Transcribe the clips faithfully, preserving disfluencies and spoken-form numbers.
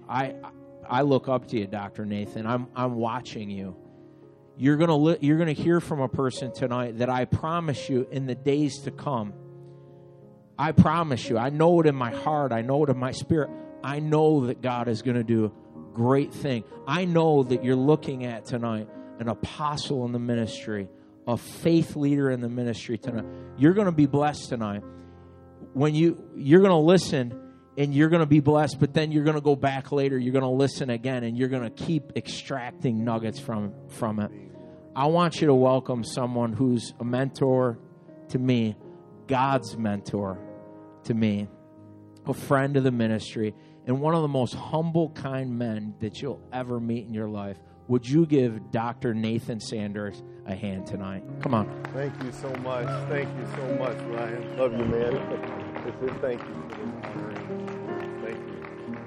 I I look up to you, Doctor Nathan. I'm I'm watching you. You're gonna li- you're gonna hear from a person tonight that I promise you in the days to come. I promise you. I know it in my heart. I know it in my spirit. I know that God is going to do a great thing. I know that you're looking at tonight an apostle in the ministry, a faith leader in the ministry tonight. You're going to be blessed tonight. When you you're going to listen. And you're going to be blessed, but then you're going to go back later. You're going to listen again, and you're going to keep extracting nuggets from, from it. I want you to welcome someone who's a mentor to me, God's mentor to me, a friend of the ministry, and one of the most humble, kind men that you'll ever meet in your life. Would you give Doctor Nathan Sanders a hand tonight? Come on. Thank you so much. Thank you so much, Ryan. Love you, man. Thank you for this honor. Thank you.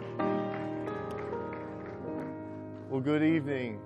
Well, good evening.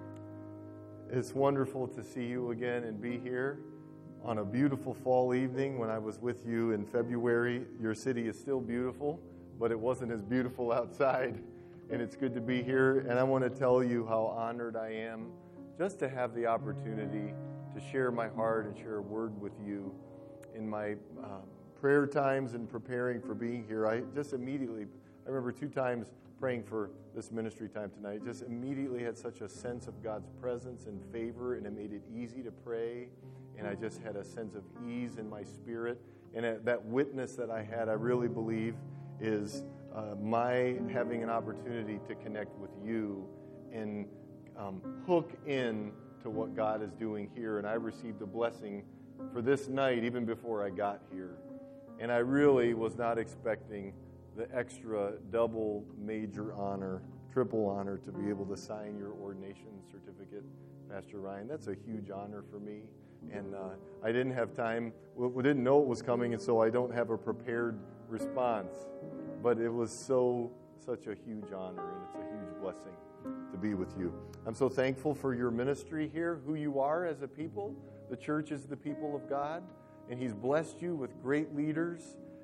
It's wonderful to see you again and be here on a beautiful fall evening. When I was with you in February, your city is still beautiful, but it wasn't as beautiful outside. And it's good to be here. And I want to tell you how honored I am just to have the opportunity to share my heart and share a word with you in my um, prayer times and preparing for being here. I just immediately, I remember two times praying for this ministry time tonight, just immediately had such a sense of God's presence and favor, and it made it easy to pray, and I just had a sense of ease in my spirit. And that witness that I had, I really believe, is uh, my having an opportunity to connect with you and um, hook in to what God is doing here. And I received a blessing for this night even before I got here. And I really was not expecting the extra double major honor, triple honor to be able to sign your ordination certificate, Pastor Ryan. That's a huge honor for me. And uh, I didn't have time, we didn't know it was coming, and so I don't have a prepared response. But it was so, such a huge honor, and it's a huge blessing to be with you. I'm so thankful for your ministry here, who you are as a people. The church is the people of God, and He's blessed you with great leaders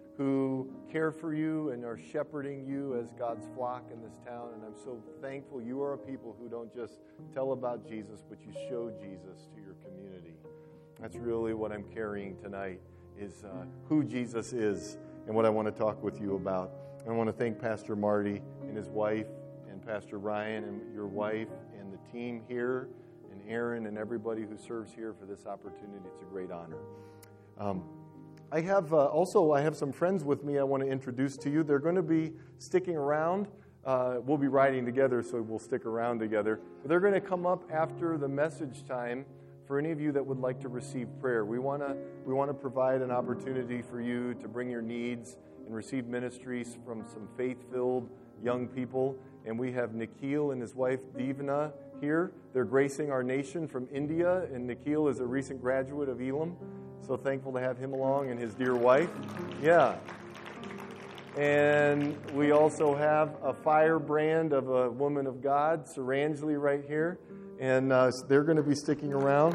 who care for you and are shepherding you as God's flock in this town. And I'm so thankful you are a people who don't just tell about Jesus, but you show Jesus to your community. That's really what I'm carrying tonight, is uh, who Jesus is and what I want to talk with you about. And I want to thank Pastor Marty and his wife, and Pastor Ryan and your wife, and the team here, and Aaron and everybody who serves here for this opportunity. It's a great honor. Um, I have uh, also, I have some friends with me I want to introduce to you. They're going to be sticking around. Uh, we'll be riding together, so we'll stick around together. But they're going to come up after the message time for any of you that would like to receive prayer. We want to we want to provide an opportunity for you to bring your needs and receive ministries from some faith-filled young people. And we have Nikhil and his wife Divna here. They're gracing our nation from India, and Nikhil is a recent graduate of Elam. So thankful to have him along and his dear wife. Yeah. And we also have a firebrand of a woman of God, Saranjali, right here. And uh, they're going to be sticking around.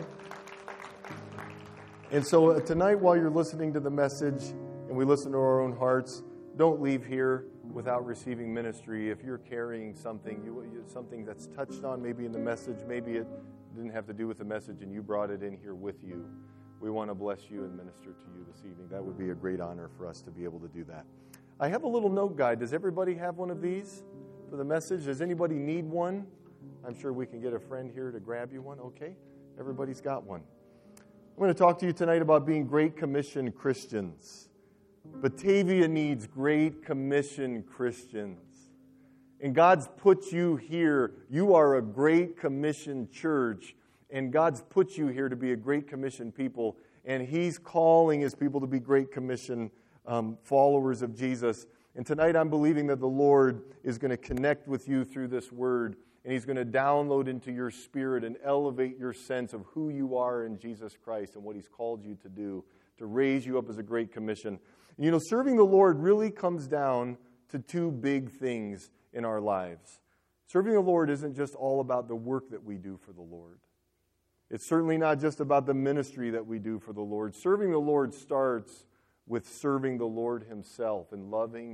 And so uh, tonight, while you're listening to the message and we listen to our own hearts, don't leave here without receiving ministry. If you're carrying something, you, you, something that's touched on maybe in the message, maybe it didn't have to do with the message and you brought it in here with you. We want to bless you and minister to you this evening. That would be a great honor for us to be able to do that. I have a little note guide. Does everybody have one of these for the message? Does anybody need one? I'm sure we can get a friend here to grab you one. Okay, everybody's got one. I'm going to talk to you tonight about being Great Commission Christians. Batavia needs Great Commission Christians. And God's put you here. You are a Great Commission church. And God's put you here to be a Great Commission people. And He's calling His people to be Great Commission um, followers of Jesus. And tonight I'm believing that the Lord is going to connect with you through this word. And He's going to download into your spirit and elevate your sense of who you are in Jesus Christ and what He's called you to do, to raise you up as a Great Commission. And you know, serving the Lord really comes down to two big things in our lives. Serving the Lord isn't just all about the work that we do for the Lord. It's certainly not just about the ministry that we do for the Lord. Serving the Lord starts with serving the Lord Himself and loving and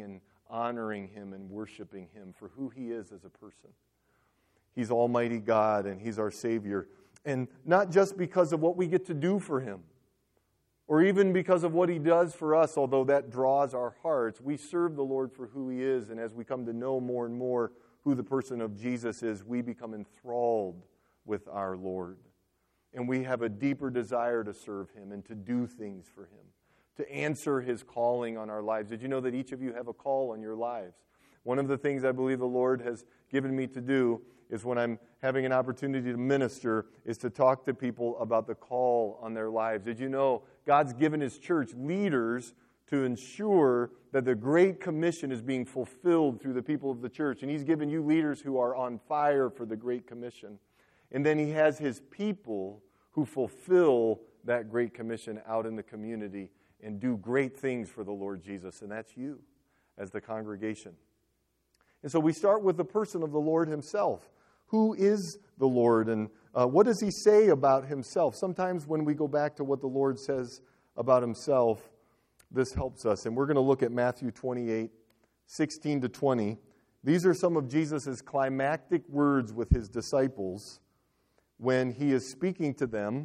honoring Him and worshiping Him for who He is as a person. He's Almighty God, and He's our Savior. And not just because of what we get to do for Him, or even because of what He does for us, although that draws our hearts. We serve the Lord for who He is, and as we come to know more and more who the person of Jesus is, we become enthralled with our Lord. And we have a deeper desire to serve Him and to do things for Him, to answer His calling on our lives. Did you know that each of you have a call on your lives? One of the things I believe the Lord has given me to do is when I'm having an opportunity to minister, is to talk to people about the call on their lives. Did you know God's given His church leaders to ensure that the Great Commission is being fulfilled through the people of the church? And He's given you leaders who are on fire for the Great Commission. And then He has His people who fulfill that Great Commission out in the community and do great things for the Lord Jesus. And that's you as the congregation. And so we start with the person of the Lord Himself. Who is the Lord, and uh, what does He say about Himself? Sometimes when we go back to what the Lord says about Himself, this helps us. And we're going to look at Matthew twenty-eight, sixteen to twenty. These are some of Jesus' climactic words with His disciples when He is speaking to them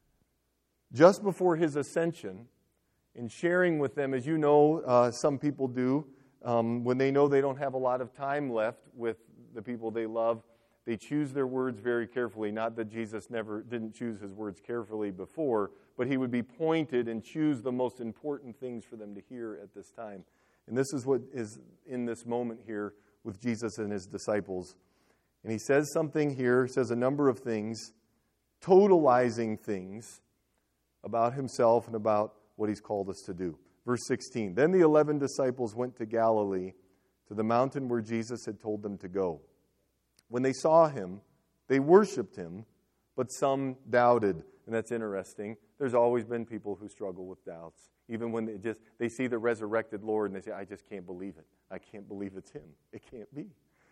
just before His ascension and sharing with them, as you know, uh, some people do, um, when they know they don't have a lot of time left with the people they love, they choose their words very carefully. Not that Jesus never didn't choose His words carefully before, but He would be pointed and choose the most important things for them to hear at this time. And this is what is in this moment here with Jesus and His disciples. And He says something here, He says a number of things, totalizing things about Himself and about what He's called us to do. Verse sixteen, then the eleven disciples went to Galilee, to the mountain where Jesus had told them to go. When they saw Him, they worshiped Him, but some doubted. And that's interesting. There's always been people who struggle with doubts. Even when they just they see the resurrected Lord and they say, I just can't believe it. I can't believe it's Him. It can't be.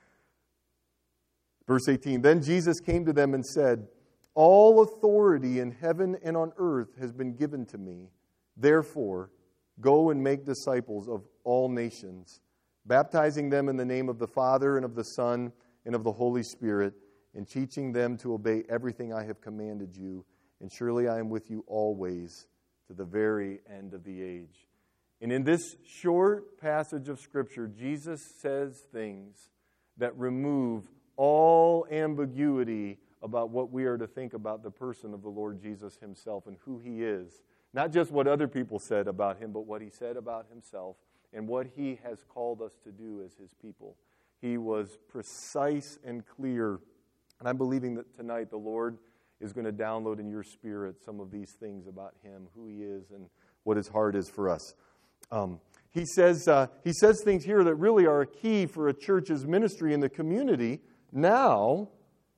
Verse eighteen, then Jesus came to them and said, all authority in heaven and on earth has been given to me. Therefore, go and make disciples of all nations, baptizing them in the name of the Father and of the Son and of the Holy Spirit, and teaching them to obey everything I have commanded you. And surely I am with you always to the very end of the age. And in this short passage of Scripture, Jesus says things that remove all ambiguity about what we are to think about the person of the Lord Jesus Himself and who He is. Not just what other people said about Him, but what He said about Himself and what He has called us to do as His people. He was precise and clear. And I'm believing that tonight the Lord is going to download in your spirit some of these things about Him, who He is, and what His heart is for us. Um, he says uh, he says things here that really are a key for a church's ministry in the community now.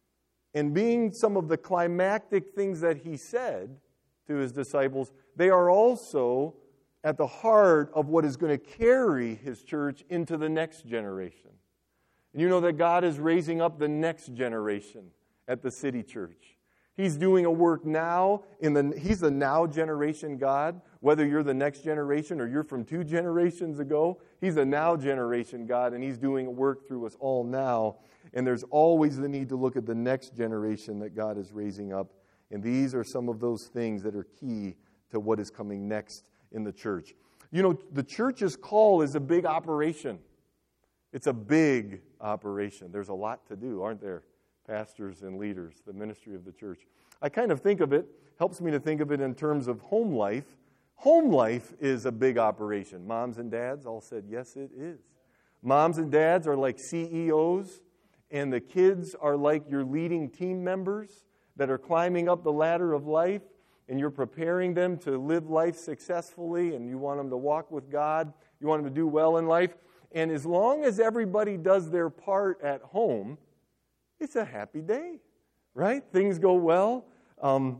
And being some of the climactic things that He said to His disciples, they are also at the heart of what is going to carry His church into the next generation. And you know that God is raising up the next generation at the City Church. He's doing a work now. In the He's the now generation God. Whether you're the next generation or you're from two generations ago, He's a now generation God, and He's doing a work through us all now. And there's always the need to look at the next generation that God is raising up. And these are some of those things that are key to what is coming next in the church. You know, the church's call is a big operation. It's a big operation. There's a lot to do, aren't there? Pastors and leaders, the ministry of the church. I kind of think of it, helps me to think of it in terms of home life. Home life is a big operation. Moms and dads all said, yes, it is. Moms and dads are like C E Os, and the kids are like your leading team members that are climbing up the ladder of life, and you're preparing them to live life successfully, and you want them to walk with God. You want them to do well in life. And as long as everybody does their part at home, it's a happy day, right? Things go well. Um,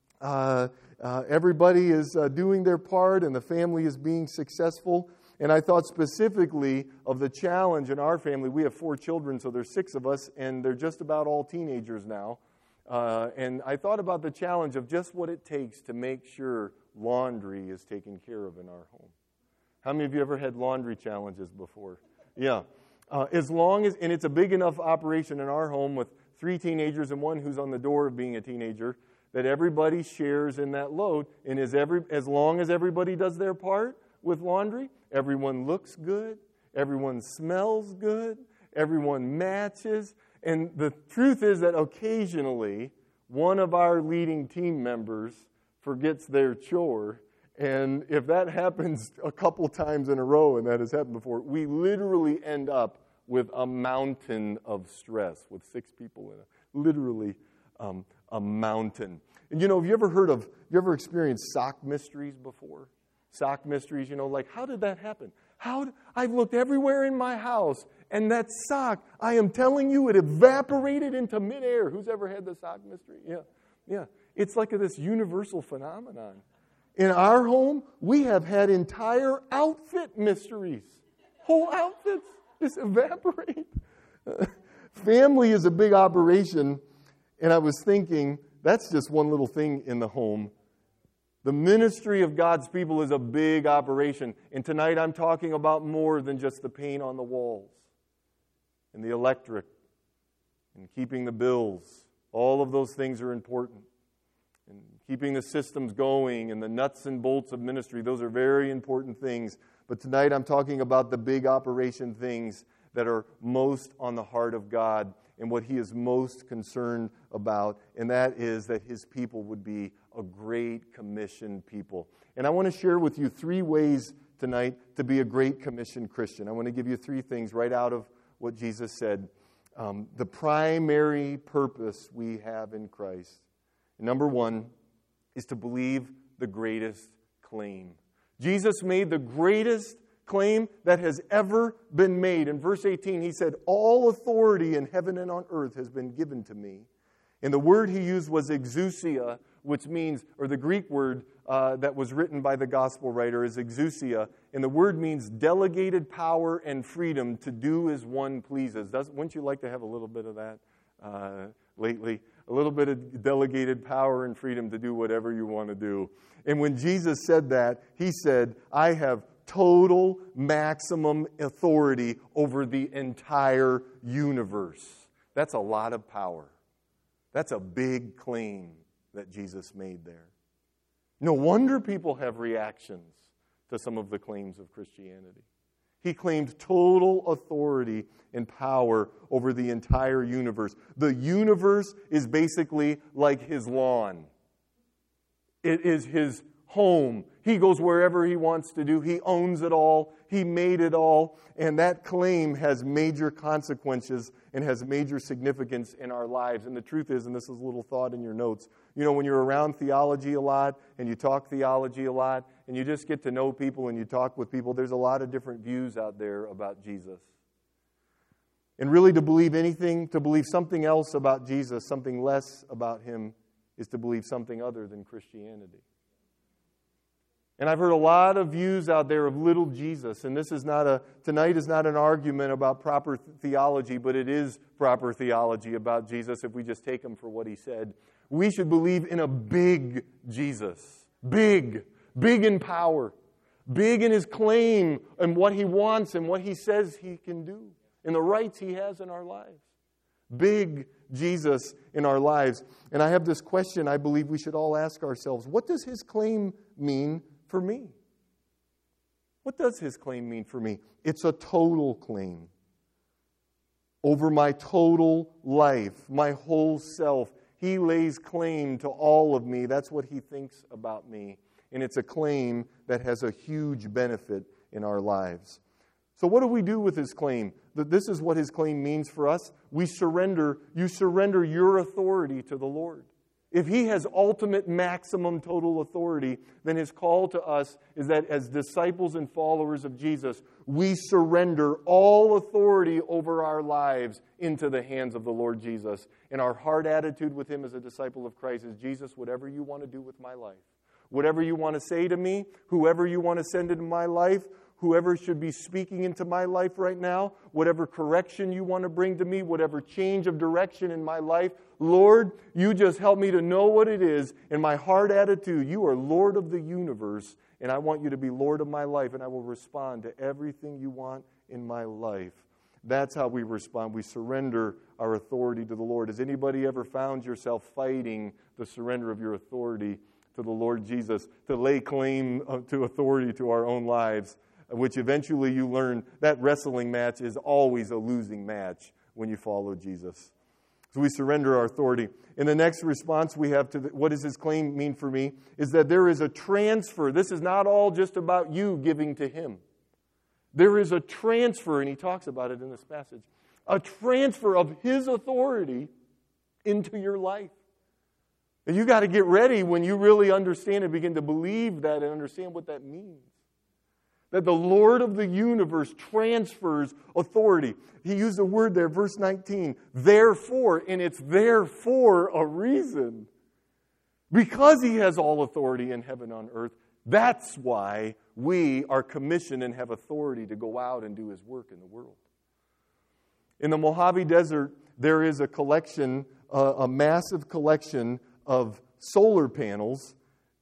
uh, uh, everybody is uh, doing their part, and the family is being successful. And I thought specifically of the challenge in our family. We have four children, so there's six of us, and they're just about all teenagers now. Uh, and I thought about the challenge of just what it takes to make sure laundry is taken care of in our home. How many of you ever had laundry challenges before? Yeah. Uh, as long as, and it's a big enough operation in our home with three teenagers and one who's on the door of being a teenager, that everybody shares in that load. And as, every, as long as everybody does their part with laundry, everyone looks good, everyone smells good, everyone matches. And the truth is that occasionally, one of our leading team members forgets their chore. And if that happens a couple times in a row, and that has happened before, we literally end up with a mountain of stress with six people in it. Literally um, a mountain. And you know, have you ever heard of, have you ever experienced sock mysteries before? Sock mysteries, you know, like, how did that happen? How did, I've looked everywhere in my house, and that sock, I am telling you, it evaporated into midair. Who's ever had the sock mystery? Yeah, yeah. It's like this universal phenomenon. In our home, we have had entire outfit mysteries. Whole outfits just evaporate. Family is a big operation, and I was thinking, that's just one little thing in the home. The ministry of God's people is a big operation. And tonight I'm talking about more than just the paint on the walls and the electric and keeping the bills. All of those things are important. And keeping the systems going and the nuts and bolts of ministry, those are very important things. But tonight I'm talking about the big operation things that are most on the heart of God and what He is most concerned about, and that is that His people would be a Great Commission people. And I want to share with you three ways tonight to be a Great Commission Christian. I want to give you three things right out of what Jesus said. Um, the primary purpose we have in Christ. Number one is to believe the greatest claim. Jesus made the greatest claim that has ever been made. In verse eighteen, He said, all authority in heaven and on earth has been given to me. And the word He used was exousia, which means, or the Greek word uh, that was written by the gospel writer is exousia. And the word means delegated power and freedom to do as one pleases. Does, wouldn't you like to have a little bit of that uh, lately? A little bit of delegated power and freedom to do whatever you want to do. And when Jesus said that, He said, I have total maximum authority over the entire universe. That's a lot of power. That's a big claim that Jesus made there. No wonder people have reactions to some of the claims of Christianity. He claimed total authority and power over the entire universe. The universe is basically like His lawn. It is His home. He goes wherever He wants to do. He owns it all. He made it all. And that claim has major consequences and has major significance in our lives. And the truth is, and this is a little thought in your notes, you know, when you're around theology a lot and you talk theology a lot and you just get to know people and you talk with people, there's a lot of different views out there about Jesus. And really to believe anything, to believe something else about Jesus, something less about Him, is to believe something other than Christianity. And I've heard a lot of views out there of little Jesus, and this is not a, tonight is not an argument about proper theology, but it is proper theology about Jesus if we just take Him for what He said. We should believe in a big Jesus. Big. Big in power. Big in His claim and what He wants and what He says He can do and the rights He has in our lives. Big Jesus in our lives. And I have this question I believe we should all ask ourselves. What does His claim mean for me? What does His claim mean for me? It's a total claim. Over my total life, my whole self. He lays claim to all of me. That's what He thinks about me. And it's a claim that has a huge benefit in our lives. So what do we do with His claim? That this is what His claim means for us. We surrender, you surrender your authority to the Lord. If He has ultimate, maximum, total authority, then His call to us is that as disciples and followers of Jesus, we surrender all authority over our lives into the hands of the Lord Jesus. And our heart attitude with Him as a disciple of Christ is, Jesus, whatever you want to do with my life, whatever you want to say to me, whoever you want to send into my life, whoever should be speaking into my life right now, whatever correction you want to bring to me, whatever change of direction in my life, Lord, you just help me to know what it is in my heart attitude. You are Lord of the universe, and I want you to be Lord of my life, and I will respond to everything you want in my life. That's how we respond. We surrender our authority to the Lord. Has anybody ever found yourself fighting the surrender of your authority to the Lord Jesus, to lay claim to authority to our own lives, which eventually you learn that wrestling match is always a losing match when you follow Jesus? So we surrender our authority. In the next response we have to the, what does his claim mean for me, is that there is a transfer. This is not all just about you giving to him. There is a transfer, and he talks about it in this passage, a transfer of his authority into your life. And you got to get ready when you really understand and begin to believe that and understand what that means. That the Lord of the universe transfers authority. He used a word there, verse nineteen, therefore, and it's there for a reason. Because he has all authority in heaven and on earth, that's why we are commissioned and have authority to go out and do his work in the world. In the Mojave Desert, there is a collection, uh, a massive collection of solar panels,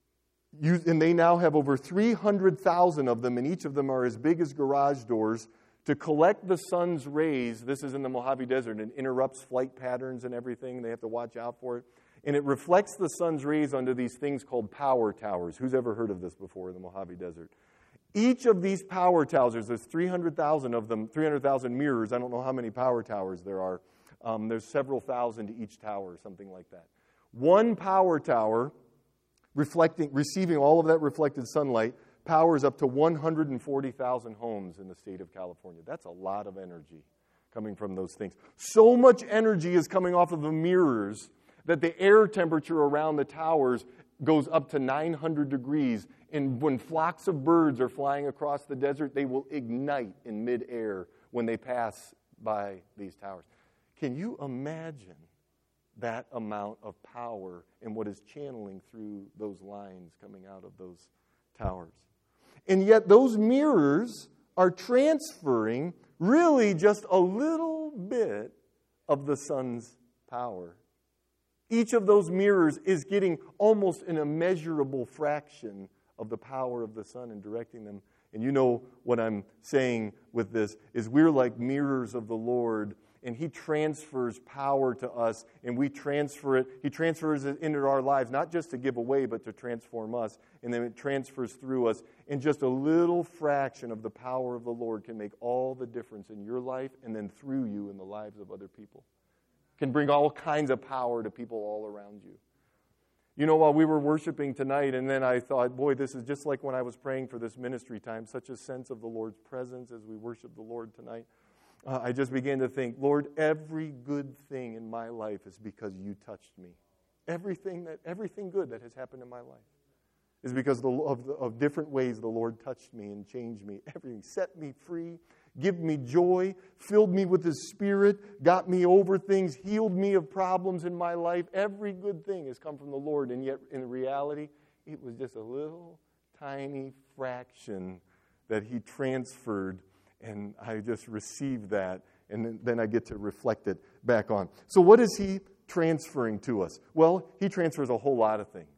and they now have over three hundred thousand of them, and each of them are as big as garage doors, to collect the sun's rays. This is in the Mojave Desert, and it interrupts flight patterns and everything. They have to watch out for it. And it reflects the sun's rays onto these things called power towers. Who's ever heard of this before in the Mojave Desert? Each of these power towers, there's three hundred thousand of them, three hundred thousand mirrors. I don't know how many power towers there are. Um, there's several thousand to each tower, something like that. One power tower, reflecting, receiving all of that reflected sunlight, powers up to one hundred forty thousand homes in the state of California. That's a lot of energy coming from those things. So much energy is coming off of the mirrors that the air temperature around the towers goes up to nine hundred degrees. And when flocks of birds are flying across the desert, they will ignite in midair when they pass by these towers. Can you imagine that amount of power and what is channeling through those lines coming out of those towers? And yet those mirrors are transferring really just a little bit of the sun's power. Each of those mirrors is getting almost an immeasurable fraction of the power of the sun and directing them. And you know what I'm saying with this is we're like mirrors of the Lord, and he transfers power to us, and we transfer it. He transfers it into our lives, not just to give away, but to transform us. And then it transfers through us. And just a little fraction of the power of the Lord can make all the difference in your life and then through you in the lives of other people. Can bring all kinds of power to people all around you. You know, while we were worshiping tonight, and then I thought, boy, this is just like when I was praying for this ministry time, such a sense of the Lord's presence as we worship the Lord tonight. Uh, I just began to think, Lord, every good thing in my life is because you touched me. Everything that, everything good that has happened in my life is because of, the, of, the, of different ways the Lord touched me and changed me. Everything set me free, give me joy, filled me with His Spirit, got me over things, healed me of problems in my life. Every good thing has come from the Lord, and yet in reality, it was just a little tiny fraction that He transferred, and I just received that, and then, then I get to reflect it back on. So what is He transferring to us? Well, He transfers a whole lot of things.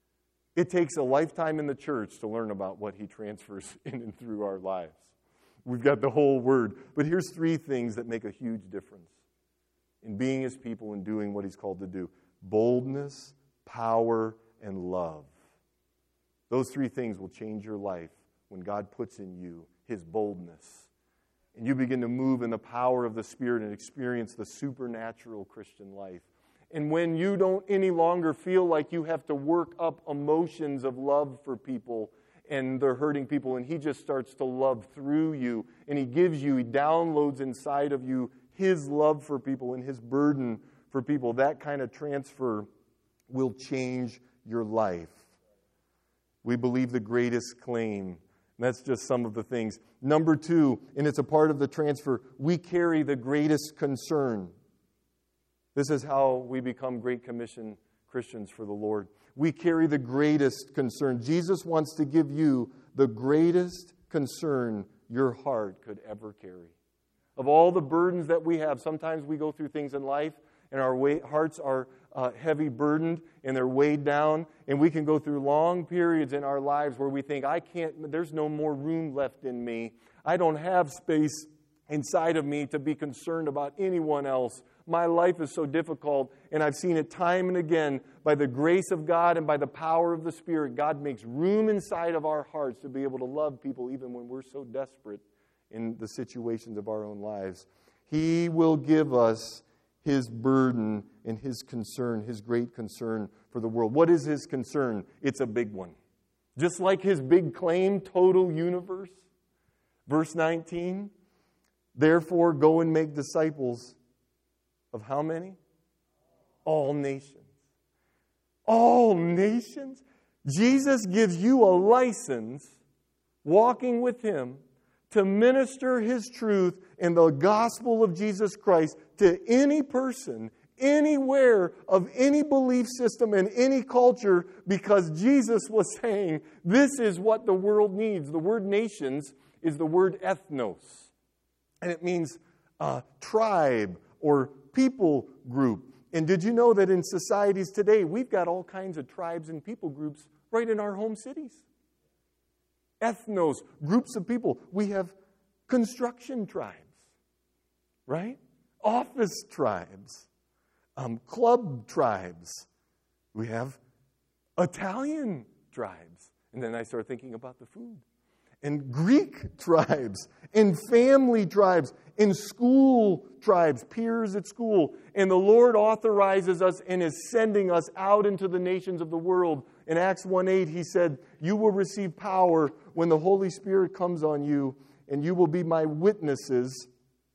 It takes a lifetime in the church to learn about what He transfers in and through our lives. We've got the whole Word. But here's three things that make a huge difference in being His people and doing what He's called to do. Boldness, power, and love. Those three things will change your life when God puts in you His boldness. And you begin to move in the power of the Spirit and experience the supernatural Christian life. And when you don't any longer feel like you have to work up emotions of love for people and they're hurting people, and He just starts to love through you, and He gives you, He downloads inside of you His love for people and His burden for people, that kind of transfer will change your life. We believe the greatest claim. And that's just some of the things. Number two, and it's a part of the transfer, we carry the greatest concern. This is how we become Great Commission Christians for the Lord. We carry the greatest concern. Jesus wants to give you the greatest concern your heart could ever carry. Of all the burdens that we have, sometimes we go through things in life and our weight, hearts are uh, heavy burdened and they're weighed down, and we can go through long periods in our lives where we think, I can't, there's no more room left in me. I don't have space inside of me to be concerned about anyone else. My life is so difficult, and I've seen it time and again. By the grace of God and by the power of the Spirit, God makes room inside of our hearts to be able to love people even when we're so desperate in the situations of our own lives. He will give us His burden and His concern, His great concern for the world. What is His concern? It's a big one. Just like His big claim, total universe. Verse nineteen, therefore go and make disciples of how many? All nations. All nations? Jesus gives you a license, walking with Him, to minister His truth in the gospel of Jesus Christ to any person, anywhere, of any belief system and any culture, because Jesus was saying, this is what the world needs. The word nations is the word ethnos, and it means uh, tribe or people group. And did you know that in societies today, we've got all kinds of tribes and people groups right in our home cities? Ethnos, groups of people. We have construction tribes, right? Office tribes, um, club tribes. We have Italian tribes. And then I started thinking about the food. And Greek tribes, and family tribes, and school tribes, peers at school. And the Lord authorizes us and is sending us out into the nations of the world. In Acts one eight, He said, you will receive power when the Holy Spirit comes on you, and you will be my witnesses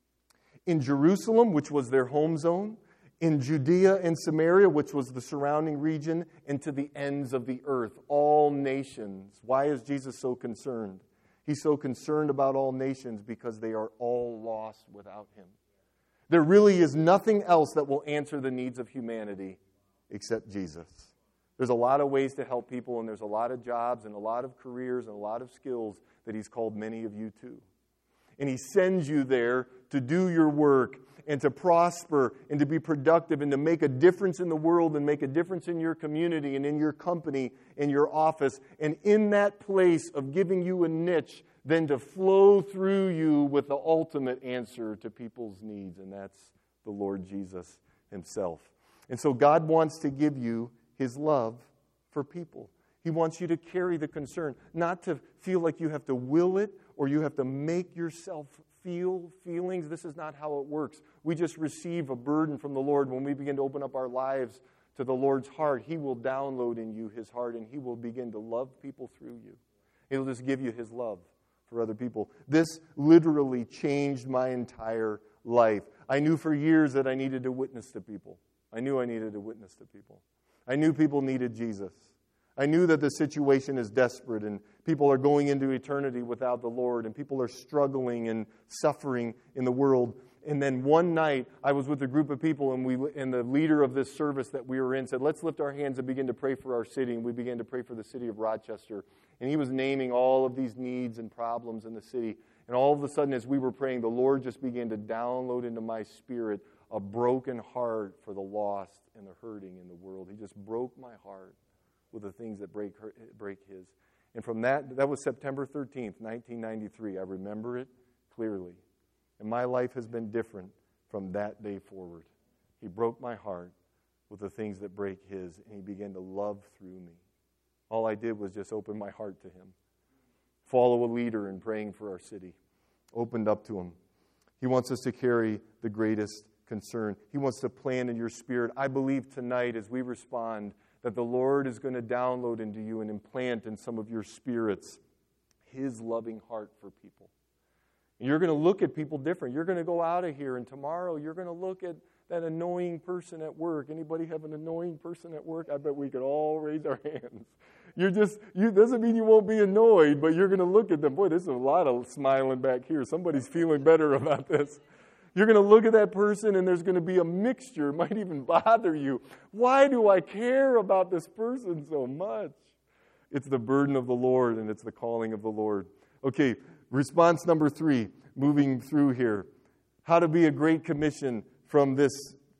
in Jerusalem, which was their home zone, in Judea and Samaria, which was the surrounding region, and to the ends of the earth, all nations. Why is Jesus so concerned? He's so concerned about all nations because they are all lost without Him. There really is nothing else that will answer the needs of humanity except Jesus. There's a lot of ways to help people, and there's a lot of jobs and a lot of careers and a lot of skills that He's called many of you to. And He sends you there to do your work and to prosper and to be productive and to make a difference in the world and make a difference in your community and in your company, in your office. And in that place of giving you a niche, then to flow through you with the ultimate answer to people's needs, and that's the Lord Jesus Himself. And so God wants to give you His love for people. He wants you to carry the concern, not to feel like you have to will it or you have to make yourself feel feelings. This is not how it works. We just receive a burden from the Lord. When we begin to open up our lives to the Lord's heart, He will download in you His heart, and He will begin to love people through you. He'll just give you His love for other people. This literally changed my entire life. I knew for years that I needed to witness to people. I knew I needed to witness to people. I knew people needed Jesus. I knew that the situation is desperate and people are going into eternity without the Lord and people are struggling and suffering in the world. And then one night, I was with a group of people, and we and the leader of this service that we were in said, let's lift our hands and begin to pray for our city. And we began to pray for the city of Rochester. And he was naming all of these needs and problems in the city. And all of a sudden, as we were praying, the Lord just began to download into my spirit a broken heart for the lost and the hurting in the world. He just broke my heart with the things that break her, break his. And from that, that was September thirteenth, nineteen ninety-three. I remember it clearly. And my life has been different from that day forward. He broke my heart with the things that break his, and he began to love through me. All I did was just open my heart to him. Follow a leader in praying for our city. Opened up to him. He wants us to carry the greatest concern. He wants to plant in your spirit. I believe tonight as we respond that the Lord is going to download into you and implant in some of your spirits His loving heart for people. And you're going to look at people different. You're going to go out of here, and tomorrow you're going to look at that annoying person at work. Anybody have an annoying person at work? I bet we could all raise our hands. You're just, you doesn't mean you won't be annoyed, but you're going to look at them. Boy, there's a lot of smiling back here. Somebody's feeling better about this. You're going to look at that person, and there's going to be a mixture. It might even bother you. Why do I care about this person so much? It's the burden of the Lord, and it's the calling of the Lord. Okay, response number three, moving through here. How to be a Great Commission from this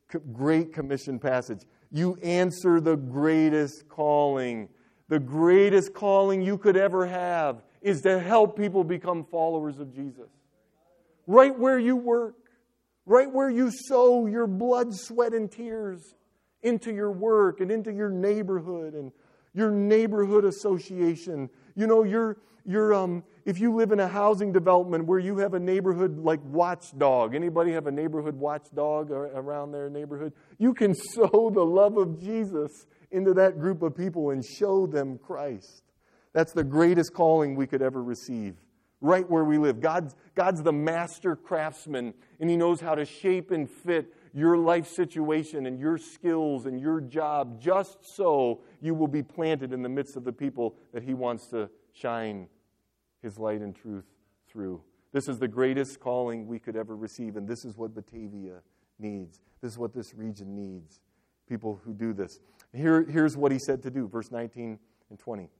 Great Commission passage. You answer the greatest calling. The greatest calling you could ever have is to help people become followers of Jesus. right where you work, right where you sow your blood, sweat, and tears into your work and into your neighborhood and your neighborhood association. You know, you're, you're, um, if you live in a housing development where you have a neighborhood like watchdog, anybody have a neighborhood watchdog around their neighborhood? You can sow the love of Jesus into that group of people and show them Christ. That's the greatest calling we could ever receive. Right where we live. God's, God's the master craftsman, and He knows how to shape and fit your life situation and your skills and your job just so you will be planted in the midst of the people that He wants to shine His light and truth through. This is the greatest calling we could ever receive, and this is what Batavia needs. This is what this region needs. People who do this. Here, here's what He said to do, verse nineteen and twenty.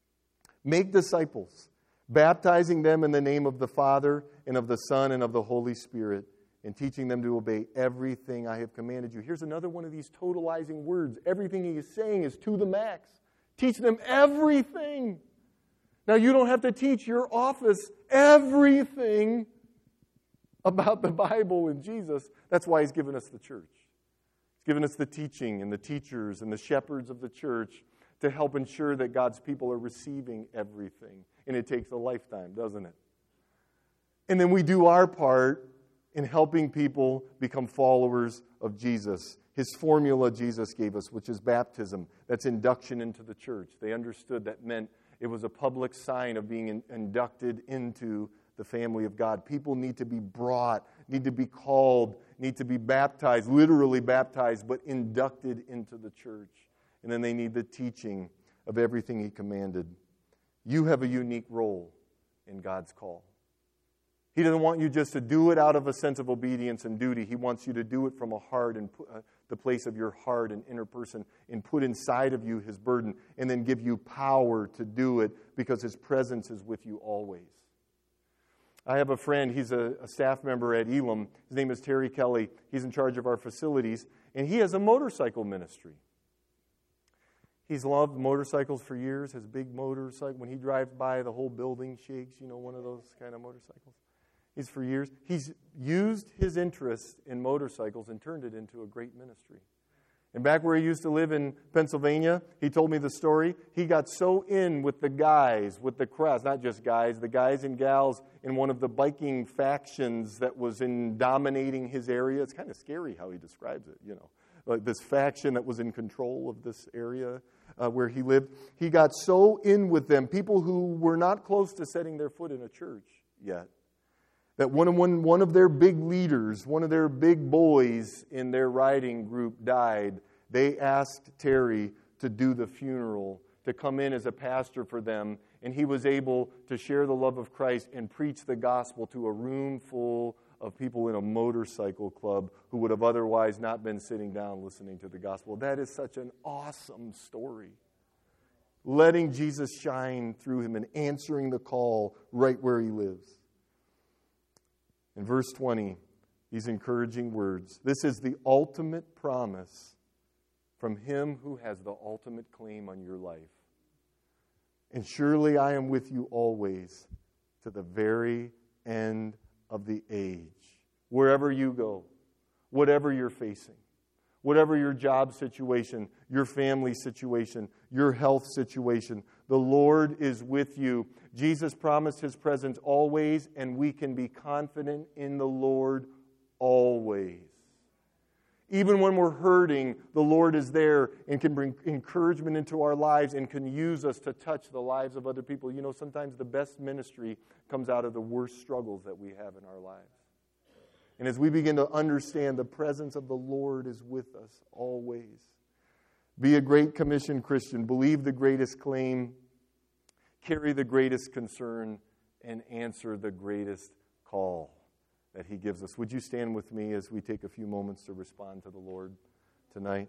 Make disciples, baptizing them in the name of the Father and of the Son and of the Holy Spirit, and teaching them to obey everything I have commanded you. Here's another one of these totalizing words. Everything He is saying is to the max. Teach them everything. Now, you don't have to teach your office everything about the Bible and Jesus. That's why He's given us the church. He's given us the teaching and the teachers and the shepherds of the church to help ensure that God's people are receiving everything. And it takes a lifetime, doesn't it? And then we do our part in helping people become followers of Jesus. His formula Jesus gave us, which is baptism. That's induction into the church. They understood that meant it was a public sign of being in, inducted into the family of God. People need to be brought, need to be called, need to be baptized, literally baptized, but inducted into the church. And then they need the teaching of everything He commanded. You have a unique role in God's call. He doesn't want you just to do it out of a sense of obedience and duty. He wants you to do it from a heart and put, uh, the place of your heart and inner person, and put inside of you His burden, and then give you power to do it because His presence is with you always. I have a friend, he's a, a staff member at Elam. His name is Terry Kelly. He's in charge of our facilities, and he has a motorcycle ministry. He's loved motorcycles for years, has big motorcycle. When he drives by, the whole building shakes, you know, one of those kind of motorcycles. He's for years. He's used his interest in motorcycles and turned it into a great ministry. And back where he used to live in Pennsylvania, he told me the story. He got so in with the guys, with the crowds, not just guys, the guys and gals in one of the biking factions that was in dominating his area. It's kind of scary how he describes it, you know. Like this faction that was in control of this area uh, where he lived. He got so in with them, people who were not close to setting their foot in a church yet, that one, one, one of their big leaders, one of their big boys in their riding group died. They asked Terry to do the funeral, to come in as a pastor for them, and he was able to share the love of Christ and preach the gospel to a room full of people in a motorcycle club who would have otherwise not been sitting down listening to the gospel. That is such an awesome story. Letting Jesus shine through him and answering the call right where he lives. In verse twenty, these encouraging words. This is the ultimate promise from Him who has the ultimate claim on your life. And surely I am with you always to the very end of the age. Wherever you go, whatever you're facing, whatever your job situation, your family situation, your health situation, the Lord is with you. Jesus promised His presence always, and we can be confident in the Lord always. Even when we're hurting, the Lord is there and can bring encouragement into our lives and can use us to touch the lives of other people. You know, sometimes the best ministry comes out of the worst struggles that we have in our lives. And as we begin to understand the presence of the Lord is with us always. Be a Great Commission Christian. Believe the greatest claim. Carry the greatest concern. And answer the greatest call that He gives us. Would you stand with me as we take a few moments to respond to the Lord tonight?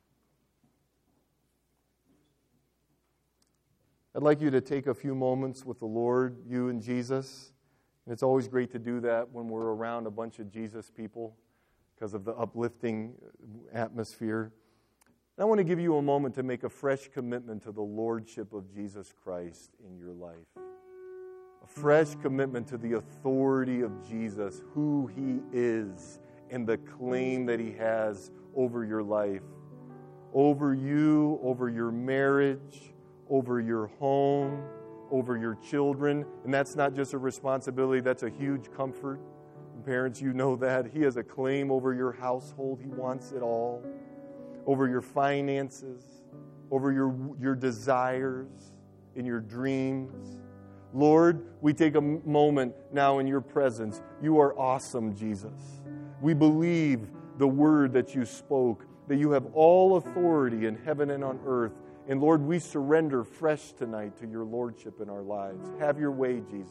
I'd like you to take a few moments with the Lord, you and Jesus. And it's always great to do that when we're around a bunch of Jesus people because of the uplifting atmosphere. I want to give you a moment to make a fresh commitment to the Lordship of Jesus Christ in your life. a fresh commitment to the authority of Jesus, who he is, and the claim that he has over your life, over you, over your marriage, over your home, over your children. And that's not just a responsibility, that's a huge comfort. Parents, you know that. He has a claim over your household. He wants it all. Over your finances, over your, your desires and your dreams. Lord, we take a moment now in your presence. You are awesome, Jesus. We believe the word that you spoke, that you have all authority in heaven and on earth. And Lord, we surrender fresh tonight to your lordship in our lives. Have your way, Jesus.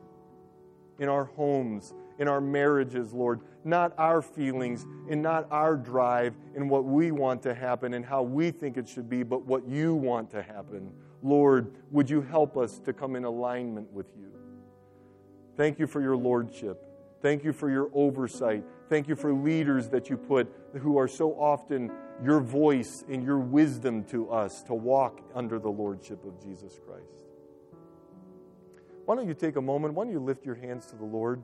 In our homes, in our marriages, Lord, not our feelings and not our drive and what we want to happen and how we think it should be, but what you want to happen. Lord, would you help us to come in alignment with you? Thank you for your lordship. Thank you for your oversight. Thank you for leaders that you put who are so often your voice and your wisdom to us to walk under the lordship of Jesus Christ. Why don't you take a moment? Why don't you lift your hands to the Lord?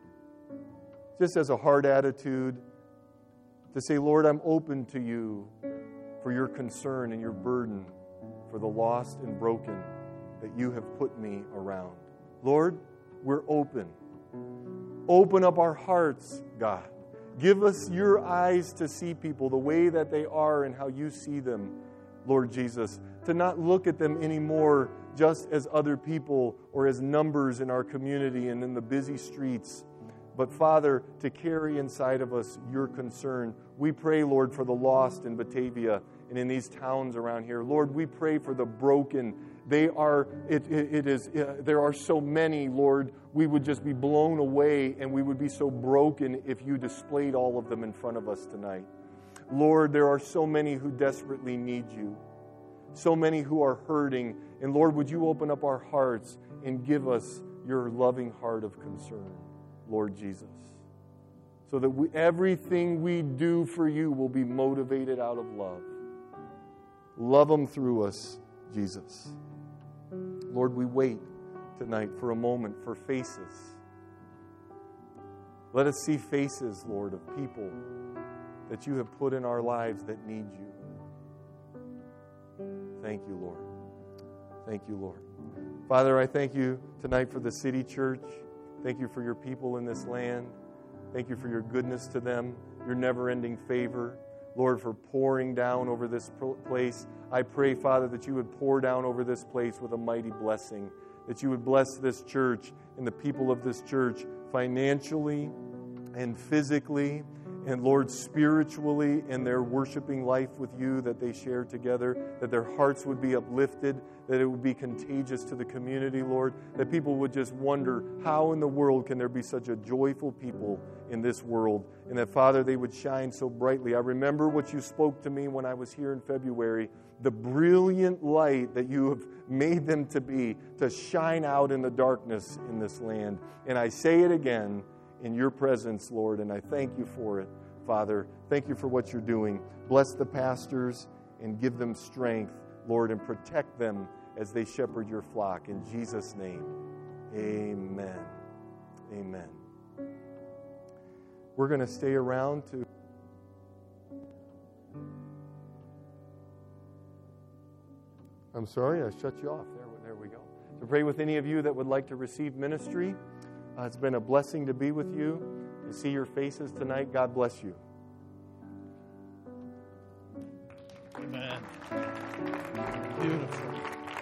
Just as a heart attitude to say, Lord, I'm open to you for your concern and your burden for the lost and broken that you have put me around. Lord, we're open. Open up our hearts, God. Give us your eyes to see people the way that they are and how you see them, Lord Jesus. To not look at them anymore just as other people or as numbers in our community and in the busy streets. But Father, to carry inside of us your concern. We pray, Lord, for the lost in Batavia and in these towns around here. Lord, we pray for the broken. They are, it, it, it is, uh, there are so many, Lord, we would just be blown away and we would be so broken if you displayed all of them in front of us tonight. Lord, there are so many who desperately need you. So many who are hurting. And Lord, would you open up our hearts and give us your loving heart of concern, Lord Jesus, so that we, everything we do for you will be motivated out of love. Love them through us, Jesus. Lord, we wait tonight for a moment for faces. Let us see faces, Lord, of people that you have put in our lives that need you. Thank you, Lord. Thank you, Lord. Father, I thank you tonight for the City Church. Thank you for your people in this land. Thank you for your goodness to them, your never-ending favor. Lord, for pouring down over this place. I pray, Father, that you would pour down over this place with a mighty blessing, that you would bless this church and the people of this church financially and physically, and Lord, spiritually in their worshiping life with you that they share together, that their hearts would be uplifted, that it would be contagious to the community, Lord, that people would just wonder, how in the world can there be such a joyful people in this world? And that, Father, they would shine so brightly. I remember what you spoke to me when I was here in February, the brilliant light that you have made them to be, to shine out in the darkness in this land. And I say it again, in your presence, Lord, and I thank you for it, Father. Thank you for what you're doing. Bless the pastors and give them strength, Lord, and protect them as they shepherd your flock. In Jesus' name, amen. Amen. We're going to stay around to... I'm sorry, I shut you off. There, there we go. To pray with any of you that would like to receive ministry. Uh, it's been a blessing to be with you, to see your faces tonight. God bless you. Amen. Beautiful.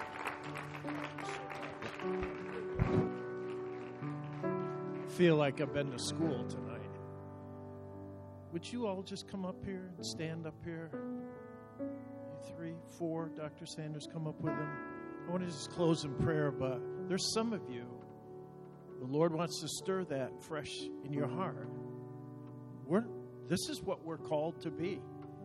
I feel like I've been to school tonight. Would you all just come up here and stand up here? You three, four, Doctor Sanders, come up with them. I want to just close in prayer, but there's some of you, the Lord wants to stir that fresh in your heart. We're, this is what we're called to be.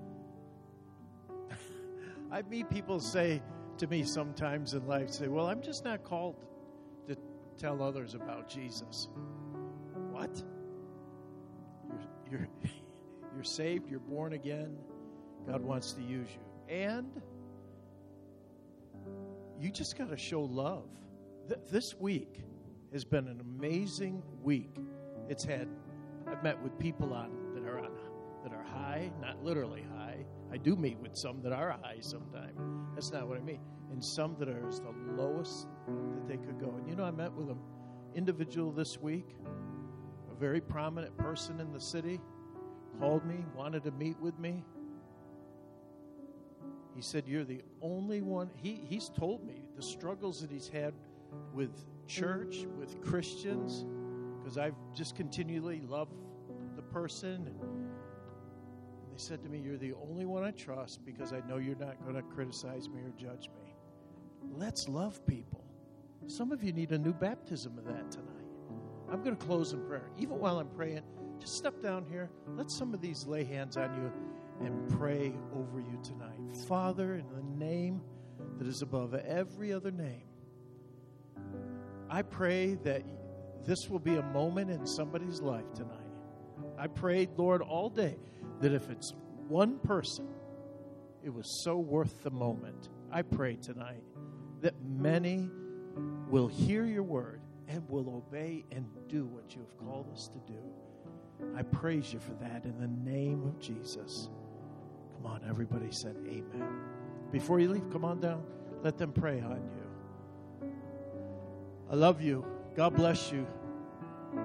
I meet people say to me sometimes in life, say, well, I'm just not called to tell others about Jesus. What? You're, you're, you're saved, you're born again. God wants to use you. And you just got to show love. Th- this week, has been an amazing week. It's had, I've met with people on that are on that are high, not literally high. I do meet with some that are high sometimes. That's not what I mean. And some that are as the lowest that they could go. And you know, I met with an individual this week, a very prominent person in the city, called me, wanted to meet with me. He said, you're the only one. He, he's told me the struggles that he's had with church, with Christians, because I've just continually loved the person. And they said to me, you're the only one I trust because I know you're not going to criticize me or judge me. Let's love people. Some of you need a new baptism of that tonight. I'm going to close in prayer. Even while I'm praying, just step down here. Let some of these lay hands on you and pray over you tonight. Father, in the name that is above every other name, I pray that this will be a moment in somebody's life tonight. I prayed, Lord, all day that if it's one person, it was so worth the moment. I pray tonight that many will hear your word and will obey and do what you have called us to do. I praise you for that in the name of Jesus. Come on, everybody said amen. Before you leave, come on down. Let them pray on you. I love you. God bless you.